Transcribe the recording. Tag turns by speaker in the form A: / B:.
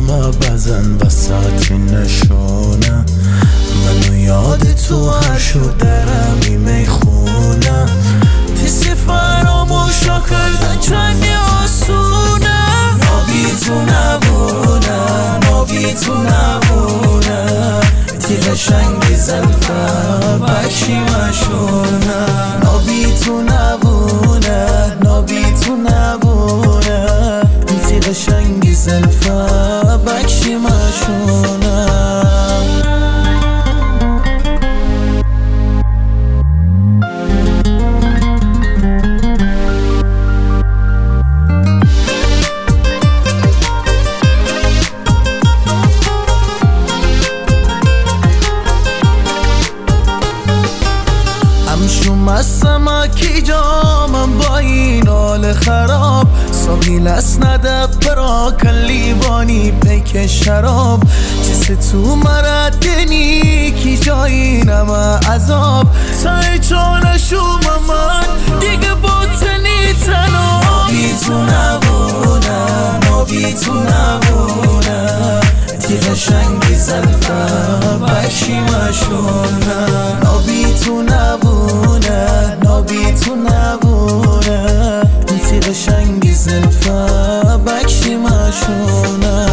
A: و بزن وسط نشونه، منو یاد تو هر شد درمی میخونه، تیسی فراموشا کردن چنگی آسونه، نابی تو نبونه، نابی تو نبونه، تی قشنگی زلفه بکشی مشونه، نابی تو نبونه، نابی تو نبونه، تی قشنگی زلفه بکشی مشونه. سمکی جامم با این حال خراب، ساقی لس نده برا کلیبانی پیک شراب، چیز تو مردنی کی جایی نمه عذاب، سای چانشوم من دیگه بوتنی تناب، نابی تو نبونه، نابی تو نبونه، تی قشنگی زلفه بکشی مشونه، نابی تو نبونه، نابی تو نبونه، تی قشنگی زلفه بکشی مشونه.